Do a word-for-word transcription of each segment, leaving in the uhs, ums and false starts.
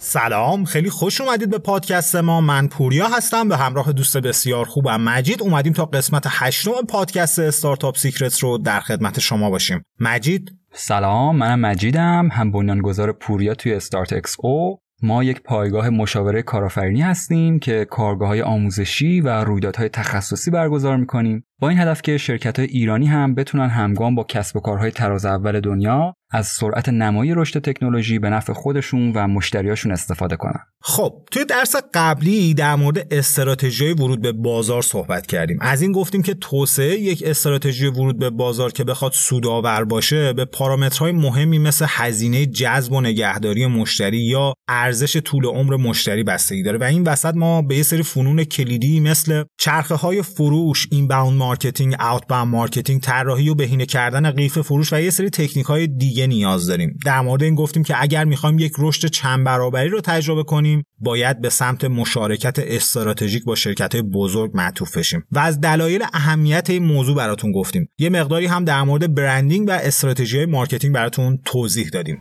سلام، خیلی خوش اومدید به پادکست ما. من پوریا هستم، به همراه دوست بسیار خوبم مجید اومدیم تا قسمت هشتم پادکست استارتاپ سیکرتس رو در خدمت شما باشیم. مجید سلام، منم مجیدم، هم بنیانگذار پوریا توی استارت اکس او. ما یک پایگاه مشاوره کارآفرینی هستیم که کارگاه‌های آموزشی و رویدادهای تخصصی برگزار می‌کنیم با این هدف که شرکت‌های ایرانی هم بتونن همگام با کسب و کارهای تراز اول دنیا از سرعت نمایی رشد تکنولوژی به نفع خودشون و مشتریاشون استفاده کنن. خب توی درس قبلی در مورد استراتژی ورود به بازار صحبت کردیم. از این گفتیم که توسعه یک استراتژی ورود به بازار که بخواد سودآور باشه به پارامترهای مهمی مثل هزینه جذب و نگهداری مشتری یا ارزش طول عمر مشتری بستگی داره و این وسط ما به یه سری فنون کلیدی مثل چرخه‌های فروش، اینباوند مارکتینگ، آوتباوند مارکتینگ، طراحی و بهینه کردن قیف فروش و یه سری تکنیک‌های دیگه نیاز داریم. در مورد این گفتیم که اگر می‌خوایم یک رشد چند برابری رو تجربه کنیم باید به سمت مشارکت استراتژیک با شرکت‌های بزرگ معطوف بشیم و از دلایل اهمیت این موضوع براتون گفتیم. یه مقداری هم در مورد برندینگ و استراتژی‌های مارکتینگ براتون توضیح دادیم.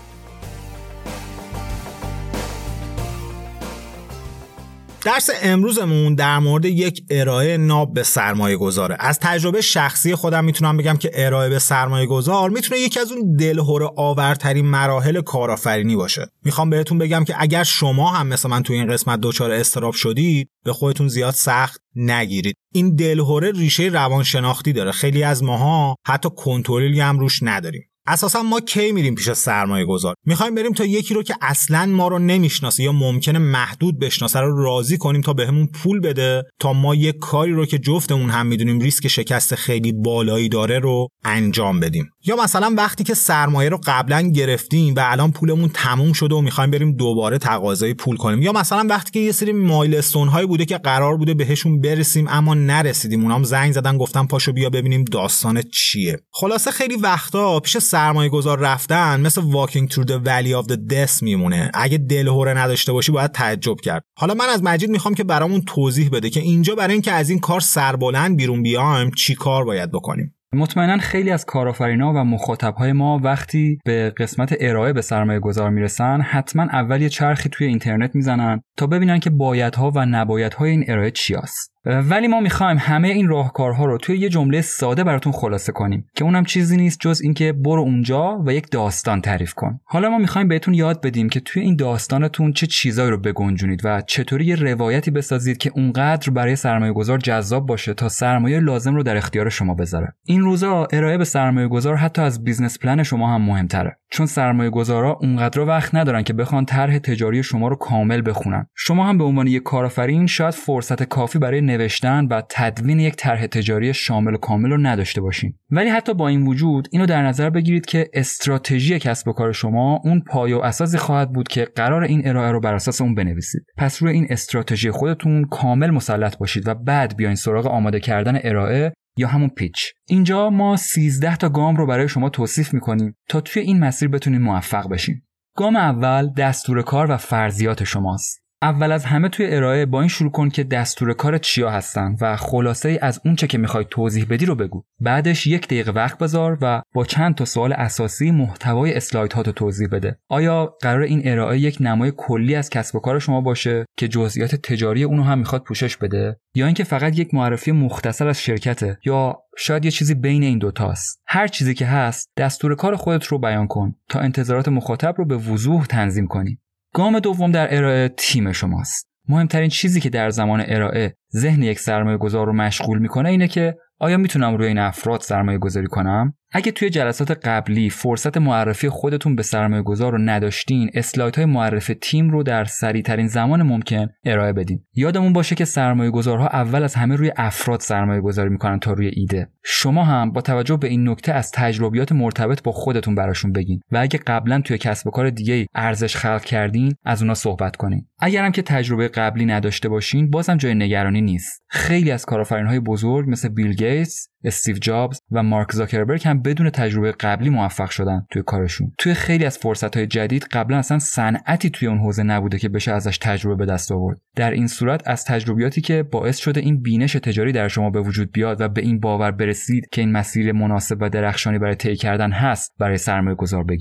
درس امروزمون در مورد یک ارائه ناب به سرمایه گذاره. از تجربه شخصی خودم میتونم بگم که ارائه به سرمایه گذار میتونه یکی از اون دلهره آورترین مراحل کارآفرینی باشه. میخوام بهتون بگم که اگر شما هم مثل من تو این قسمت دچار اضطراب شدید به خودتون زیاد سخت نگیرید. این دلهره ریشه روانشناختی داره. خیلی از ماها حتی کنترلی هم روش نداریم. اساسا ما کی میریم پیش سرمایه گذار؟ میخوایم بریم تا یکی رو که اصلاً ما رو نمیشناسه یا ممکنه محدود بشناسه رو راضی کنیم تا بهمون پول بده تا ما یک کاری رو که جفتمون هم میدونیم ریسک شکست خیلی بالایی داره رو انجام بدیم. یا مثلا وقتی که سرمایه رو قبلا گرفتیم و الان پولمون تموم شده و میخوایم بریم دوباره تقاضای پول کنیم. یا مثلا وقتی که یه سری مایلستون هایی بوده که قرار بوده بهشون برسیم اما نرسیدیم، اونام زنگ زدن گفتن پاشو بیا ببینیم داستان چیه. خلاصه خیلی وقتا پیش سرمایه گذار رفتن مثل walking through the valley of the death میمونه. اگه دلهره نداشته باشی باید تعجب کرد. حالا من از مجید میخوام که برامون توضیح بده که اینجا برای اینکه از این کار سربلند بیرون بیایم چی کار باید بکنیم. مطمئنا خیلی از کارآفرینا و مخاطبهای ما وقتی به قسمت ارائه به سرمایه گذار میرسن حتما اول یه چرخی توی اینترنت میزنن تا ببینن که بایدها و نبایدهای این ارائه چی است. ولی ما میخوایم همه این راهکارها رو توی یه جمله ساده براتون خلاصه کنیم که اونم چیزی نیست جز اینکه برو اونجا و یک داستان تعریف کن. حالا ما میخوایم بهتون یاد بدیم که توی این داستانتون چه چیزایی رو بگنجونید و چطوری یه روایتی بسازید که اونقدر برای سرمایه‌گذار جذاب باشه تا سرمایه لازم رو در اختیار شما بذاره. این روزا ارائه به سرمایه‌گذار حتی از بیزنس پلن شما هم مهمتره، چون سرمایه‌گذارا اونقدر وقت ندارن که بخوان طرح تجاری شما رو کامل بخونن. شما هم به عنوان یک کارآفرین شاید فرصت کافی برای نوشتن و تدوین یک طرح تجاری شامل و کامل رو نداشته باشین. ولی حتی با این وجود اینو در نظر بگیرید که استراتژی کسب و کار شما اون پایه و اساسی خواهد بود که قرار این ارائه رو بر اساس اون بنویسید. پس روی این استراتژی خودتون کامل مسلط باشید و بعد بیاین سراغ آماده کردن ارائه یا همون پیچ. اینجا ما سیزده تا گام رو برای شما توصیف می‌کنیم تا توی این مسیر بتونید موفق بشین. گام اول دستور کار و فرضیات شماست. اول از همه توی ارائه با این شروع کن که دستور کار چیا هستن و خلاصه ای از اون چه که میخوای توضیح بدی رو بگو. بعدش یک دقیقه وقت بذار و با چند تا سوال اساسی محتوای اسلاید ها رو توضیح بده. آیا قرار این ارائه یک نمای کلی از کسب و کار شما باشه که جزئیات تجاری اونو هم میخواد پوشش بده، یا اینکه فقط یک معرفی مختصر از شرکته، یا شاید یه چیزی بین این دوتاست؟ هر چیزی که هست دستور کار خودت رو بیان کن تا انتظارات مخاطب رو به وضوح تنظیم کنی. گام دوم در ارائه تیم شماست. مهمترین چیزی که در زمان ارائه ذهن یک سرمایه گذار رو مشغول میکنه اینه که آیا میتونم روی این افراد سرمایه گذاری کنم؟ اگه توی جلسات قبلی فرصت معرفی خودتون به سرمایه گذار رو نداشتین، اسلایدهای معرفی تیم رو در سریعترین زمان ممکن ارائه بدین. یادمون باشه که سرمایه گذارها اول از همه روی افراد سرمایه گذاری میکنن تا روی ایده. شما هم با توجه به این نکته از تجربیات مرتبط با خودتون براشون بگین و اگه قبلا توی کسب و کار دیگه ارزش خلق کردین از اونا صحبت کنین. اگرم که تجربه قبلی نداشته باشین بازم جای نگرانی نیست. خیلی از کارآفرین‌های بزرگ مثل بیل گیتس، استیو جابز و مارک زاکربرگ هم بدون تجربه قبلی موفق شدن توی کارشون. توی خیلی از فرصت‌های جدید قبلا اصلا صنعتی توی اون حوزه نبوده که بشه ازش تجربه به دست آورد. در این صورت از تجربیاتی که باعث شده این بینش تجاری در شما به وجود بیاد و به این باور برسید که این مسیر مناسب و درخشانی برای طی کردن هست برای سرمایه‌گذار بگین.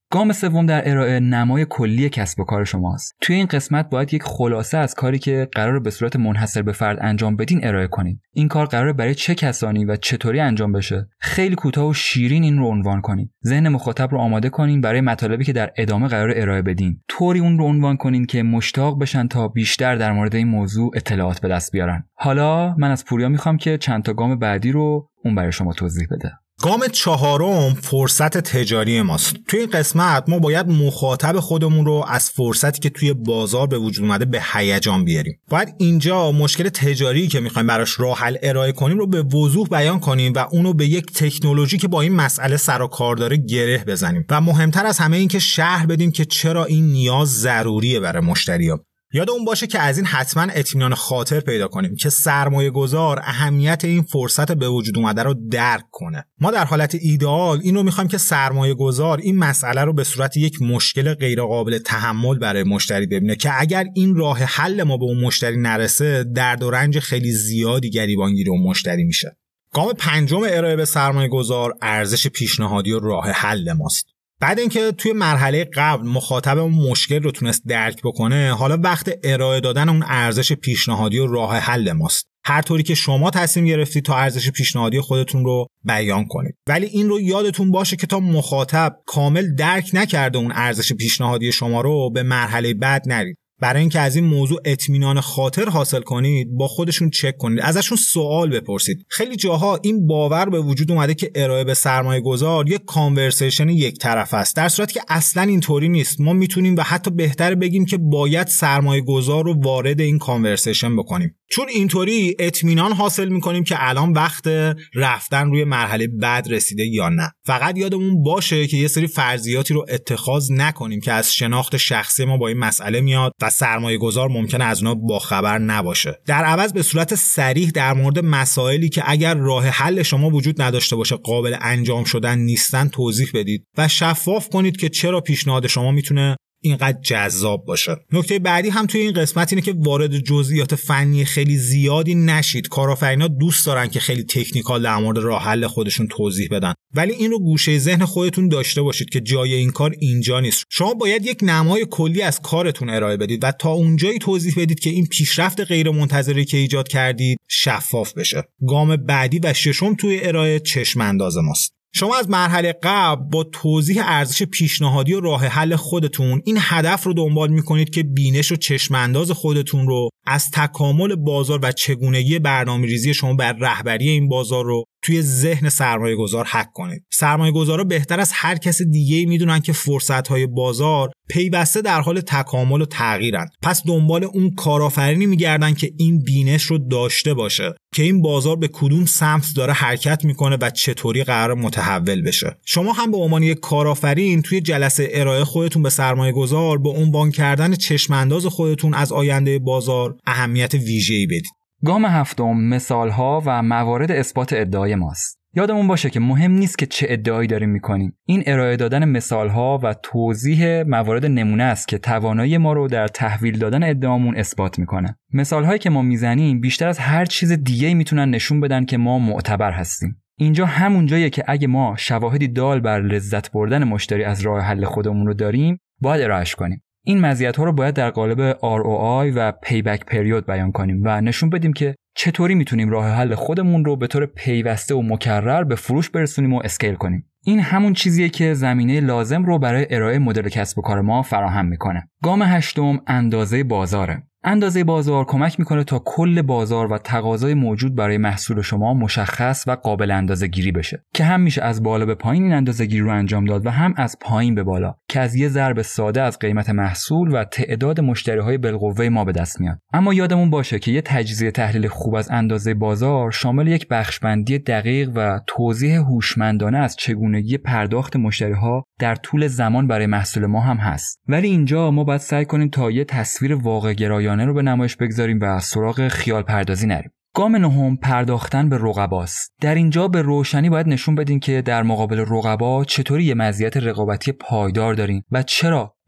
گام سوم در ارائه نمای کلی کسب و کار شماست. توی این قسمت باید یک خلاصه از کاری که قراره به صورت منحصر به فرد انجام بدین ارائه کنید. این کار قراره برای چه کسانی و چطوری انجام بشه؟ خیلی کوتاه و شیرین این رو عنوان کنید. ذهن مخاطب رو آماده کنین برای مطالبی که در ادامه قراره ارائه بدین. طوری اون رو عنوان کنین که مشتاق بشن تا بیشتر در مورد این موضوع اطلاعات به دست بیارن. حالا من از پوریا میخوام که چند تا گام بعدی رو اون برای شما توضیح بده. گام چهارم فرصت تجاری ماست. توی این قسمت ما باید مخاطب خودمون رو از فرصتی که توی بازار به وجود اومده به هیجان بیاریم. باید اینجا مشکل تجاری که میخوایم براش راه حل ارائه کنیم رو به وضوح بیان کنیم و اونو به یک تکنولوژی که با این مسئله سر و کار داره گره بزنیم و مهمتر از همه این که شرح بدیم که چرا این نیاز ضروریه برای مشتری‌ها. یاد اون باشه که از این حتما اطمینان خاطر پیدا کنیم که سرمایه گذار اهمیت این فرصت به وجود اومده رو درک کنه. ما در حالت ایدئال این رو میخوایم که سرمایه گذار این مسئله رو به صورت یک مشکل غیر قابل تحمل برای مشتری ببینه که اگر این راه حل ما به اون مشتری نرسه درد و رنج خیلی زیادی گریبانگیر اون مشتری میشه. گام پنجم ارائه به سرمایه گذار ارزش پیشنهادی و راه حل ماست. بعد اینکه توی مرحله قبل مخاطب اون مشکل رو تونست درک بکنه، حالا وقت ارائه دادن اون ارزش پیشنهادی و راه حل ماست. هر طوری که شما تصمیم گرفتید تا ارزش پیشنهادی خودتون رو بیان کنید. ولی این رو یادتون باشه که تا مخاطب کامل درک نکرده اون ارزش پیشنهادی شما رو به مرحله بعد نرید. برای اینکه از این موضوع اطمینان خاطر حاصل کنید با خودشون چک کنید، ازشون سوال بپرسید. خیلی جاها این باور به وجود اومده که ارائه به سرمایه گذار یک کانورسیشن یک طرف است، در صورتی که اصلا اینطوری نیست. ما میتونیم و حتی بهتر بگیم که باید سرمایه گذار رو وارد این کانورسیشن بکنیم، چون اینطوری اطمینان حاصل میکنیم که الان وقت رفتن روی مرحله بعد رسیده یا نه. فقط یادمون باشه که یه سری فرضیاتی رو اتخاذ نکنیم که از شناخت شخصی ما با این مسئله میاد و سرمایه گذار ممکنه از اونها باخبر نباشه. در عوض به صورت صریح در مورد مسائلی که اگر راه حل شما وجود نداشته باشه قابل انجام شدن نیستن توضیح بدید و شفاف کنید که چرا پیشنهاد شما میتونه اینقدر جذاب باشه. نکته بعدی هم توی این قسمت اینه که وارد جزئیات فنی خیلی زیادی نشید. کارآفرینا دوست دارن که خیلی تکنیکال در مورد راه حل خودشون توضیح بدن، ولی این رو گوشه ذهن خودتون داشته باشید که جای این کار اینجا نیست. شما باید یک نمای کلی از کارتون ارائه بدید و تا اونجایی توضیح بدید که این پیشرفت غیر منتظره که ایجاد کردید شفاف بشه. گام بعدی و ششم توی ارائه چشم انداز ماست. شما از مرحله قبل با توضیح ارزش پیشنهادی و راه حل خودتون این هدف رو دنبال میکنید که بینش و چشم انداز خودتون رو از تکامل بازار و چگونگی برنامه‌ریزی شما بر رهبری این بازار رو توی ذهن سرمایه گذار حک کنید. سرمایه گذارا بهتر از هر کس دیگه‌ای میدونن که فرصت‌های بازار پیوسته در حال تکامل و تغییرن. پس دنبال اون کارآفرینی میگردن که این بینش رو داشته باشه که این بازار به کدوم سمت داره حرکت میکنه و چطوری قرار متحول بشه. شما هم به عنوان یک کارآفرین توی جلسه ارائه خودتون به سرمایه گذار با عنوان کردن چشم انداز خودتون از آینده بازار اهمیت ویژه‌ای بدید. گام هفتم مثال‌ها و موارد اثبات ادعای ماست. یادمون باشه که مهم نیست که چه ادعایی داریم میکنیم. این ارائه دادن مثال‌ها و توضیح موارد نمونه است که توانایی ما رو در تحویل دادن ادعامون اثبات میکنه. مثال‌هایی که ما میزنیم بیشتر از هر چیز دیگه‌ای میتونن نشون بدن که ما معتبر هستیم. اینجا همون جاییه که اگه ما شواهدی دال بر لذت بردن مشتری از راه حل خودمون رو داریم، باید ارائهش کنیم. این مزیت‌ها رو باید در قالب آر او آی و پیبک پریود بیان کنیم و نشون بدیم که چطوری میتونیم راه حل خودمون رو به طور پیوسته و مکرر به فروش برسونیم و اسکیل کنیم. این همون چیزیه که زمینه لازم رو برای ارائه مدل کسب و کار ما فراهم میکنه. گام هشتم اندازه بازاره. اندازه بازار کمک میکنه تا کل بازار و تقاضای موجود برای محصول شما مشخص و قابل اندازه‌گیری بشه که هم میشه از بالا به پایین این اندازه‌گیری رو انجام داد و هم از پایین به بالا که از یه ضرب ساده از قیمت محصول و تعداد مشتری‌های بالقوه ما به دست میاد. اما یادمون باشه که یه تجزیه تحلیل خوب از اندازه بازار شامل یک بخش‌بندی دقیق و توضیح هوشمندانه از چگونگی پرداخت مشتری‌ها در طول زمان برای محصول ما هم هست. ولی اینجا ما باید سعی کنیم تا یه تصویر واقع‌گرایانه رو به نمایش بگذاریم و سراغ خیال پردازی نریم. گام نهم پرداختن به رقباست. در اینجا به روشنی باید نشون بدیم که در مقابل رقبا چطوری یه مزیت رقابتی پایدار داریم و چرا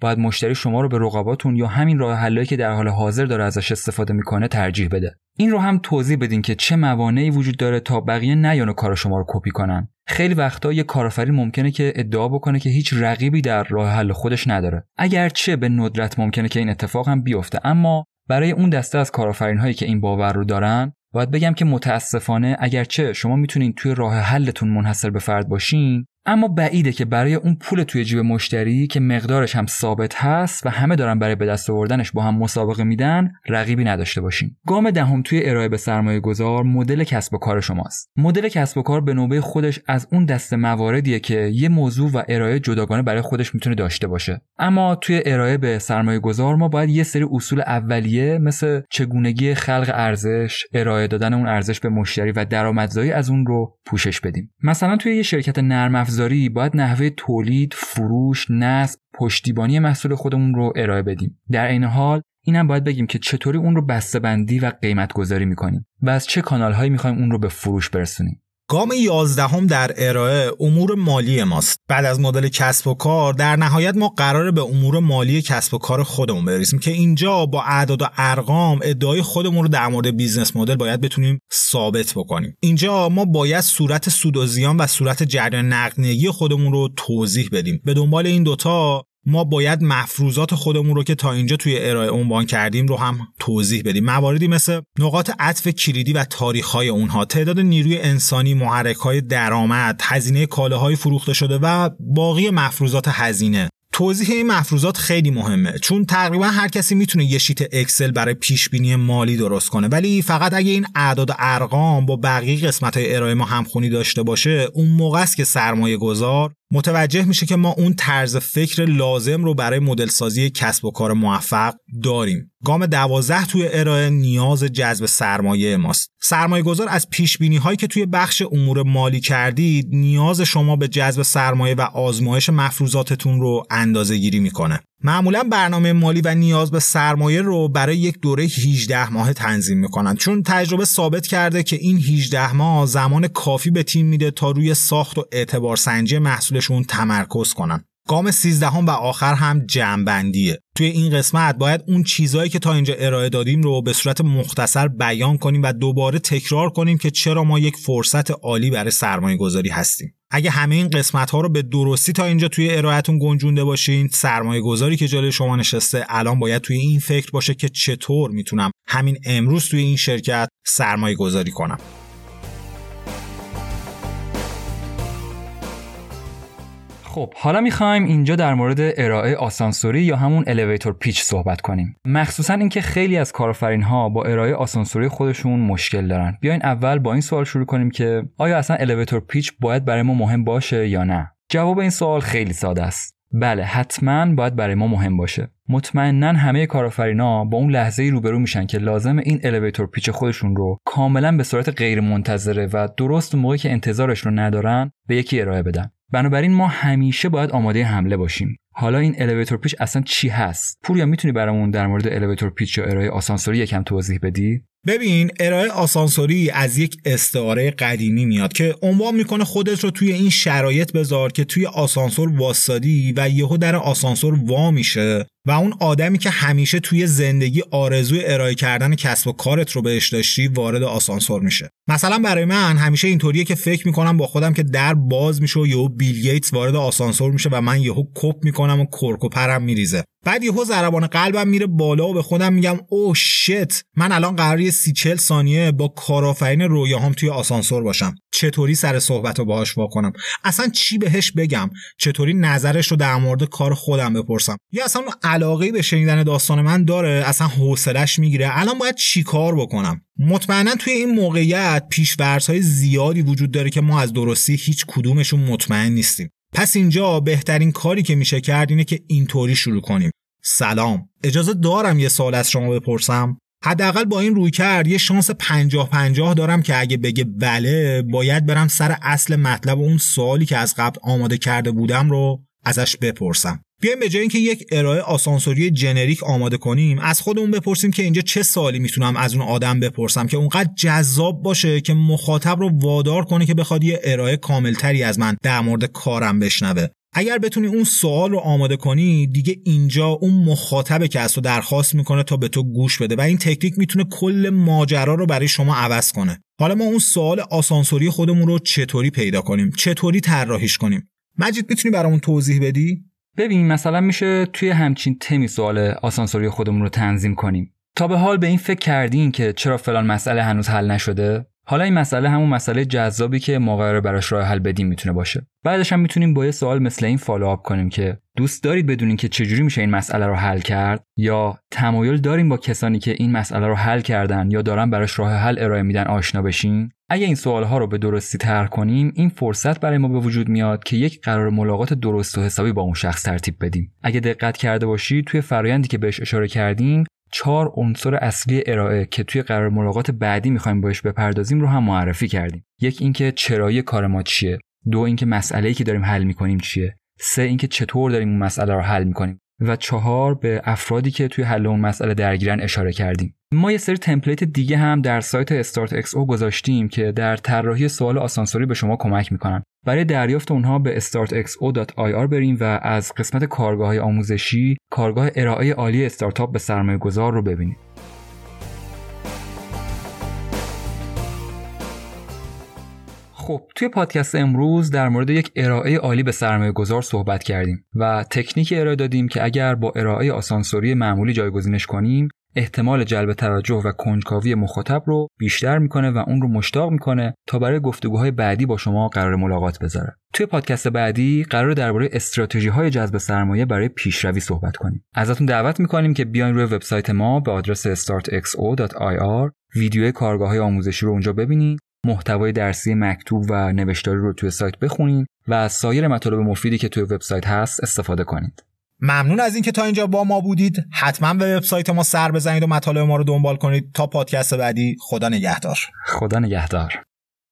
باید مشتری شما رو به رقباتون یا همین راه حلایی که در حال حاضر داره ازش استفاده میکنه ترجیح بده. این رو هم توضیح بدین که چه موانعی وجود داره تا بقیه نیان کار شما رو کپی کنن. خیلی وقتا یه کارآفرین ممکنه که ادعا بکنه که هیچ رقیبی در راه حل خودش نداره. اگرچه به ندرت ممکنه که این اتفاق هم بیفته، اما برای اون دسته از کارآفرین‌هایی که این باور رو دارن باید بگم که متاسفانه اگرچه شما میتونین توی راه حلتون منحصر به فرد باشین، اما بعیده که برای اون پول توی جیب مشتری که مقدارش هم ثابت هست و همه دارن برای به دست آوردنش با هم مسابقه میدن رقیبی نداشته باشین. گام دهم توی ارائه به سرمایه‌گذار مدل کسب و کار شماست. مدل کسب و کار به نوبه خودش از اون دسته مواردیه که یه موضوع و ارائه جداگانه برای خودش میتونه داشته باشه. اما توی ارائه به سرمایه‌گذار ما باید یه سری اصول اولیه مثل چگونگی خلق ارزش، ارائه دادن اون ارزش به مشتری و درآمدزایی از اون رو پوشش بدیم. مثلا توی یه شرکت نرم افزاری باید نحوه تولید، فروش، نصب، پشتیبانی محصول خودمون رو ارائه بدیم. در این حال اینم باید بگیم که چطوری اون رو بسته‌بندی و قیمت گذاری می‌کنیم و از چه کانال‌هایی می‌خوایم اون رو به فروش برسونیم. گام یازدهم در ارائه امور مالی ماست. بعد از مدل کسب و کار در نهایت ما قراره به امور مالی کسب و کار خودمون برسیم که اینجا با اعداد و ارقام ادعای خودمون رو در مورد بیزنس مدل باید بتونیم ثابت بکنیم. اینجا ما باید صورت سود و زیان و صورت جریان نقدینگی خودمون رو توضیح بدیم. به دنبال این دوتا ما باید مفروضات خودمون رو که تا اینجا توی ارائه عنوان کردیم رو هم توضیح بدیم. مواردی مثل نقاط عطف کلیدی و تاریخ‌های اونها، تعداد نیروی انسانی، محرک‌های درآمد، هزینه کالاهای فروخته شده و باقی مفروضات هزینه. توضیح این مفروضات خیلی مهمه چون تقریبا هر کسی میتونه یه شیت اکسل برای پیش بینی مالی درست کنه، ولی فقط اگه این اعداد و ارقام با بقیه قسمت‌های ارائه ما همخونی داشته باشه، اون موقع است که سرمایه‌گذار متوجه میشه که ما اون طرز فکر لازم رو برای مدل سازی کسب و کار موفق داریم. گام دوازده توی ارائه نیاز جذب سرمایه ماست. سرمایه‌گذار از پیش‌بینی هایی که توی بخش امور مالی کردید نیاز شما به جذب سرمایه و آزمایش مفروضاتتون رو اندازه‌گیری میکنه. معمولا برنامه مالی و نیاز به سرمایه رو برای یک دوره هجده ماه تنظیم میکنن چون تجربه ثابت کرده که این هجده ماه زمان کافی به تیم میده تا روی ساخت و اعتبار سنجی محصولشون تمرکز کنن. گام سیزدهم و آخر هم جمع‌بندیه. توی این قسمت باید اون چیزایی که تا اینجا ارائه دادیم رو به صورت مختصر بیان کنیم و دوباره تکرار کنیم که چرا ما یک فرصت عالی برای سرمایه‌گذاری هستیم. اگه همه این قسمت‌ها رو به درستی تا اینجا توی ارائهتون گنجونده باشین، سرمایه‌گذاری که جلوی شما نشسته الان باید توی این فکر باشه که چطور میتونم همین امروز توی این شرکت سرمایه‌گذاری کنم. خب حالا میخوایم اینجا در مورد ارائه آسانسوری یا همون الیویتور پیچ صحبت کنیم. مخصوصا اینکه خیلی از کارآفرین‌ها با ارائه آسانسوری خودشون مشکل دارن. بیاین اول با این سوال شروع کنیم که آیا اصلا الیویتور پیچ باید برای ما مهم باشه یا نه؟ جواب این سوال خیلی ساده است. بله، حتما باید برای ما مهم باشه. مطمئناً همه کارآفرینا با اون لحظه‌ای روبرو میشن که لازم این الیویتور پیچ خودشون رو کاملا به صورت غیر منتظره و درست موقعی که انتظارش رو ندارن به یکی ارائه بدن. بنابراین ما همیشه باید آماده حمله باشیم. حالا این الیویتور پیچ اصلا چی هست؟ پوریا میتونی برامون در مورد الیویتور پیچ یا ارائه آسانسوری یکم توضیح بدی؟ ببین، ارائه آسانسوری از یک استعاره قدیمی میاد که عنوان میکنه خودت رو توی این شرایط بذار که توی آسانسور واسادی و یهو در آسانسور وا میشه و اون آدمی که همیشه توی زندگی آرزوی ارائه کردن کسب و کارت رو بهش داشتی وارد آسانسور میشه. مثلا برای من همیشه اینطوریه که فکر میکنم با خودم که در باز میشه و یهو بیل گیتس وارد آسانسور میشه و من یهو کپ میکنم و کرک و پرم میریزه. بعد یهو ضربان قلبم میره بالا و به خودم میگم او شت، من الان قراره سی چهل ثانیه با کارآفرین رویاهام توی آسانسور باشم. چطوری سر صحبتو باهاش وا کنم؟ اصلا چی بهش بگم؟ چطوری نظرش رو در مورد کار خودم بپرسم؟ یا اصلا علاقه‌ای به شنیدن داستان من داره؟ اصلا حوصله‌اش میگیره؟ الان باید چی کار بکنم؟ مطمئنا توی این موقعیت پیش‌فرض‌های زیادی وجود داره که ما از درستی هیچ کدومشون مطمئن نیستیم. پس اینجا بهترین کاری که میشه کرد اینه که اینطوری شروع کنیم. سلام، اجازه دارم یه سوال از شما بپرسم؟ حداقل با این رویکرد یه شانس پنجاه پنجاه دارم که اگه بگه بله، باید برم سر اصل مطلب اون سوالی که از قبل آماده کرده بودم رو ازش بپرسم. بیایم به جای اینکه یک ارائه آسانسوری جنریک آماده کنیم، از خودمون بپرسیم که اینجا چه سوالی میتونم از اون آدم بپرسم که اونقدر جذاب باشه که مخاطب رو وادار کنه که بخواد یه ارائه کاملتری از من در مورد کارم بشنوه. اگر بتونی اون سوال رو آماده کنی، دیگه اینجا اون مخاطبه که از تو درخواست میکنه تا به تو گوش بده و این تکنیک میتونه کل ماجرا رو برای شما عوض کنه. حالا ما اون سوال آسانسوری خودمون رو چطوری پیدا کنیم؟ چطوری طراحیش کنیم؟ مجید میتونی برامون توضیح بدی؟ ببین مثلا میشه توی همچین تمی سوال آسانسوری خودمون رو تنظیم کنیم. تا به حال به این فکر کردین که چرا فلان مسئله هنوز حل نشده؟ حالا این مسئله همون مسئله جذابی که ما قراره براش راه حل بدیم میتونه باشه. بعدش هم میتونیم با یه سوال مثل این فالوآپ کنیم که دوست دارید بدونین که چجوری میشه این مسئله رو حل کرد، یا تمایل دارین با کسانی که این مسئله رو حل کردن یا دارن براش راه حل ارائه میدن آشنا بشین. اگه این سوال‌ها رو به درستی طرح کنیم، این فرصت برای ما به وجود میاد که یک قرار ملاقات درست و حسابی با اون شخص ترتیب بدیم. اگه دقت کرده باشید توی فرآیندی که بهش اشاره کردیم، چهار عنصر اصلی ارائه که توی قرار ملاقات بعدی می‌خوایم بهش بپردازیم رو هم معرفی کردیم. یک اینکه چرایی کار ما چیه، دو اینکه مسئله‌ای که داریم حل می‌کنیم چیه، سه اینکه چطور داریم اون مسئله رو حل می‌کنیم و چهار به افرادی که توی حل اون مسئله درگیرن اشاره کردیم. ما یه سری تمپلیت دیگه هم در سایت استارت اکس او گذاشتیم که در طراحی سوال آسانسوری به شما کمک می‌کنن. برای دریافت اونها به استارت اکس او دات آی آر بریم و از قسمت کارگاه‌های آموزشی کارگاه ارائه عالی استارتاپ به سرمایه‌گذار رو ببینید. خب توی پادکست امروز در مورد یک ارائه عالی به سرمایه‌گذار صحبت کردیم و تکنیکی ارائه دادیم که اگر با ارائه آسانسوری معمولی جایگزینش کنیم، احتمال جلب توجه و کنجکاوی مخاطب رو بیشتر میکنه و اون رو مشتاق میکنه تا برای گفتگوهای بعدی با شما قرار ملاقات بذاره. توی پادکست بعدی قرار درباره استراتژی‌های جذب سرمایه برای پیشروی صحبت کنیم. ازتون دعوت میکنیم که بیاین روی وبسایت ما به آدرس استارت اکس او دات آی آر ویدیوی کارگاه‌های آموزشی رو اونجا ببینید، محتوای درسی مکتوب و نوشتاری رو توی سایت بخونید و از سایر مطالب مفیدی که توی وبسایت هست استفاده کنید. ممنون از اینکه تا اینجا با ما بودید. حتما به وبسایت ما سر بزنید و مطالب ما رو دنبال کنید. تا پادکست بعدی، خدا نگهدار. خدا نگهدار.